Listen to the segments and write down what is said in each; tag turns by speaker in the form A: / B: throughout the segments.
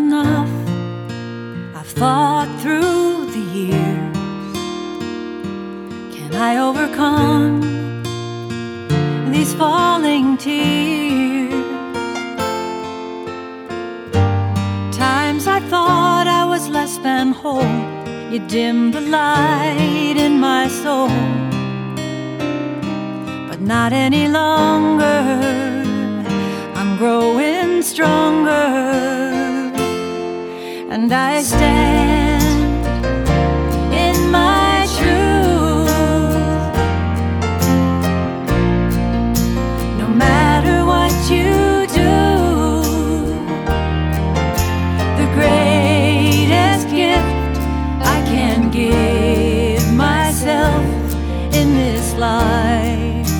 A: enough. I've thought through the years. Can I overcome these falling tears? Times I thought I was less than whole. You dimmed the light in my soul, but not any longer. I'm growing stronger, and I stand in my truth. No matter what you do, the greatest gift I can give myself in this life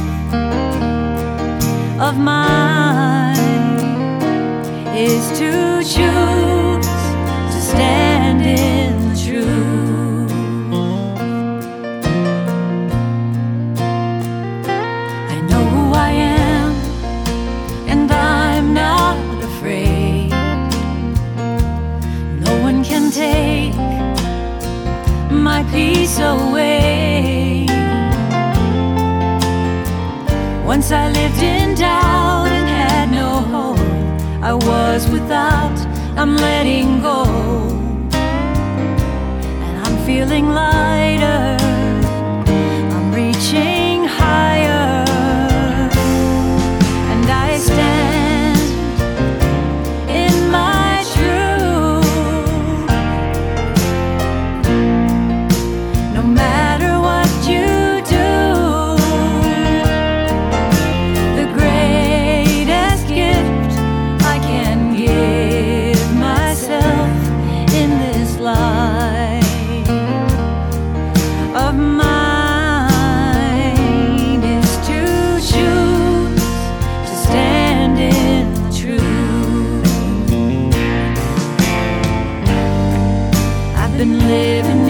A: of mine is to choose to stand in the truth. I know who I am, and I'm not afraid. No one can take my peace away. Once I lived in doubt and had no hope. I was without, I'm letting go, and I'm feeling lighter. I'm reaching higher, and I stand in my truth. No matter what you do, the greatest gift I can give myself in this life of mine is to choose to stand in the truth. I've been living